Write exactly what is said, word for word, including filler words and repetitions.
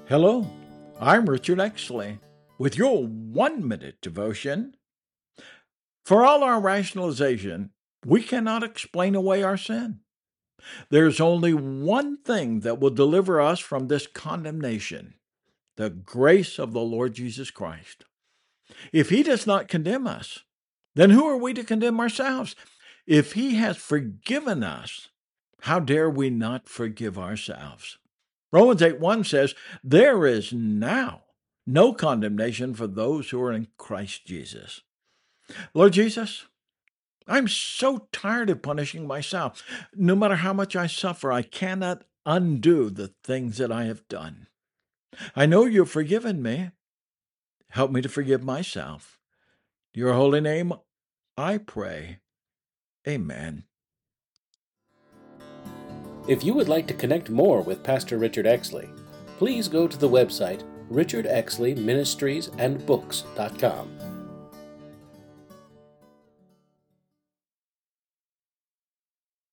Hello, I'm Richard Exley with your one minute devotion. For all our rationalization, we cannot explain away our sin. There's only one thing that will deliver us from this condemnation: the grace of the Lord Jesus Christ. If He does not condemn us, then who are we to condemn ourselves? If He has forgiven us, how dare we not forgive ourselves? Romans eight one says, "There is now no condemnation for those who are in Christ Jesus." Lord Jesus, I'm so tired of punishing myself. No matter how much I suffer, I cannot undo the things that I have done. I know you've forgiven me. Help me to forgive myself. In your holy name, I pray. Amen. If you would like to connect more with Pastor Richard Exley, please go to the website richard exley ministries and books dot com.